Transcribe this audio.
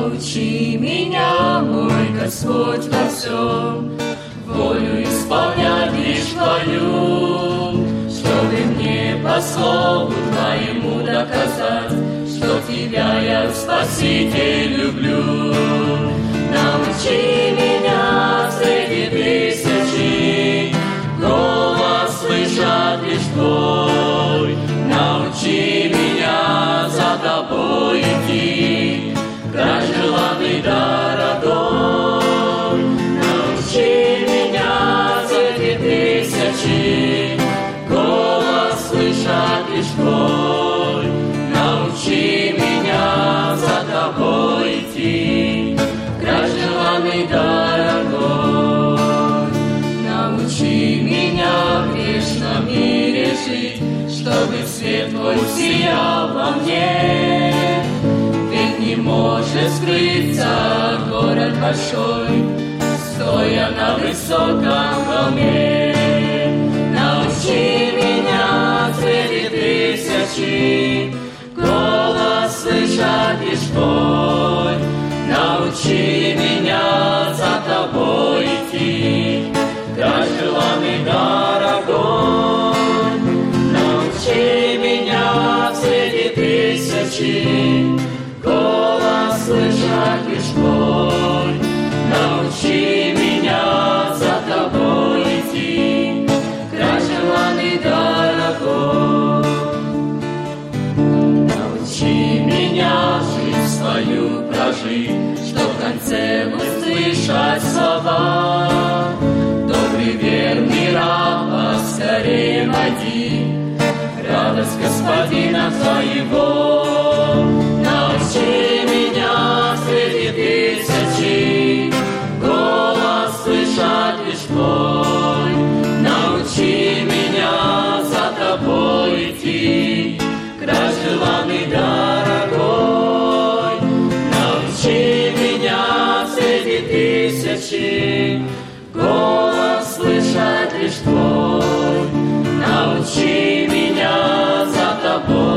Научи меня, мой Господь, во всем, волю исполнять лишь Твою, чтобы мне по слову Твоему доказать, что Тебя я, Спаситель, люблю. Научи меня среди тысячи голос слышать лишь Твой. Научи меня за Тобой идти, край желанный, дорогой. Научи меня среди тысячи голос слышать лишь Твой. Научи меня за Тобой идти, край желанный, дорогой. Научи меня в грешном мире жить, чтобы свет Твой сиял во мне. Ведь не может скрыться город большой, стоя на высоком холме. Научи меня среди тысячи голос слышать лишь Твой. Научи меня за Тобой идти, край желанный, дорогой. Научи меня среди тысячи голос слышать лишь Твой. Научи меня за Тобой идти, край желанный, дорогой. Научи меня жизнь свою прожить, что в конце услышать слова: добрый, верный раб, поскорее войди, радость Господина Твоего. Научи меня среди тысячи голос слышать лишь Твой. Научи меня за Тобой идти, край желанный, дорогой. Научи меня среди тысячи голос слышать лишь Твой. Научи меня за Тобой